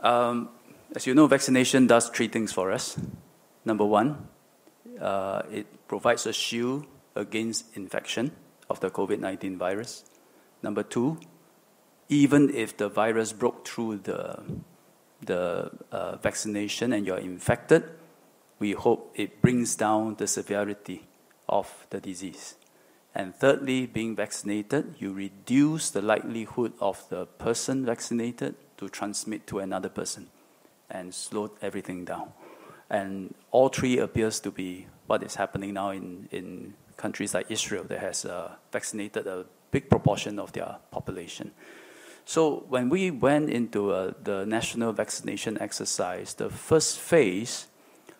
As you know, vaccination does three things for us. Number one, it provides a shield against infection of the COVID-19 virus. Number two, even if the virus broke through the vaccination and you're infected, we hope it brings down the severity of the disease. And thirdly, being vaccinated, you reduce the likelihood of the person vaccinated to transmit to another person and slow everything down. And all three appears to be what is happening now in countries like Israel that has vaccinated a big proportion of their population. So when we went into the national vaccination exercise, the first phase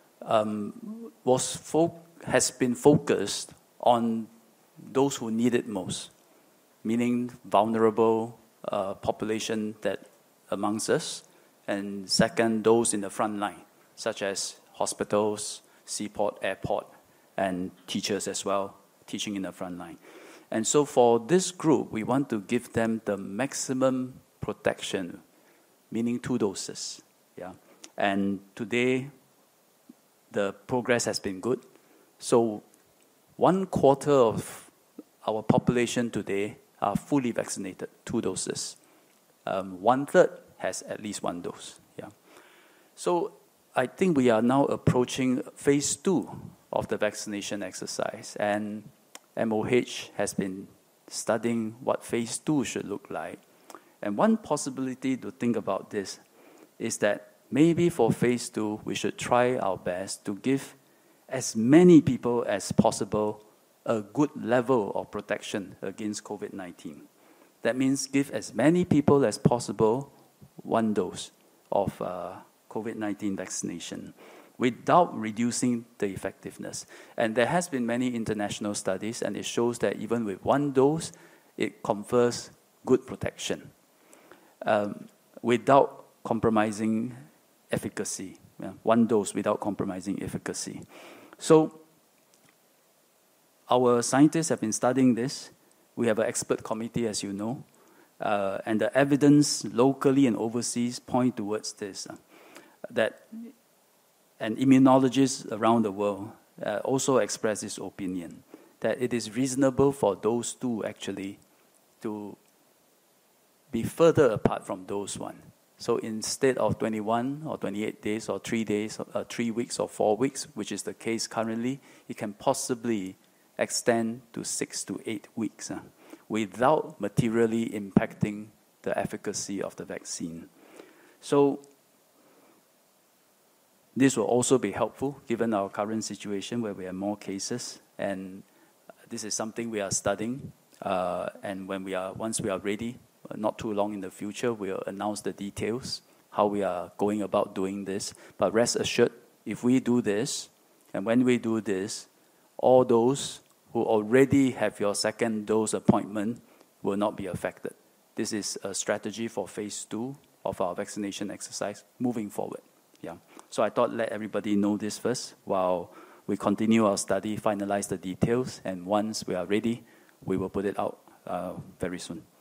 has been focused on those who need it most, meaning vulnerable population that amongst us, and second, those in the front line, such as hospitals, seaport, airport, and teachers as well, teaching in the front line. And so for this group, we want to give them the maximum protection, meaning 2 doses. Yeah. And today, the progress has been good. So 1/4 of our population today are fully vaccinated, 2 doses. 1/3 has at least 1 dose. Yeah. So I think we are now approaching phase 2 of the vaccination exercise, and MOH has been studying what phase 2 should look like. And one possibility to think about this is that maybe for phase 2, we should try our best to give as many people as possible a good level of protection against COVID-19. That means give as many people as possible 1 dose of COVID-19 vaccination without reducing the effectiveness. And there has been many international studies, and it shows that even with 1 dose, it confers good protection without compromising efficacy. Yeah, 1 dose without compromising efficacy. So our scientists have been studying this. We have an expert committee, as you know, and the evidence locally and overseas point towards this, and immunologists around the world also express this opinion, that it is reasonable for those two actually to be further apart from those one. So instead of 21 or 28 days or 3 days, 3 weeks or 4 weeks, which is the case currently, it can possibly extend to 6 to 8 weeks without materially impacting the efficacy of the vaccine. So this will also be helpful given our current situation where we have more cases, and this is something we are studying. And once we are ready, not too long in the future, we'll announce the details, how we are going about doing this. But rest assured, if we do this, and when we do this, all those who already have your 2nd dose appointment will not be affected. This is a strategy for phase 2 of our vaccination exercise moving forward. Yeah. So I thought let everybody know this first while we continue our study, finalize the details, and once we are ready, we will put it out very soon.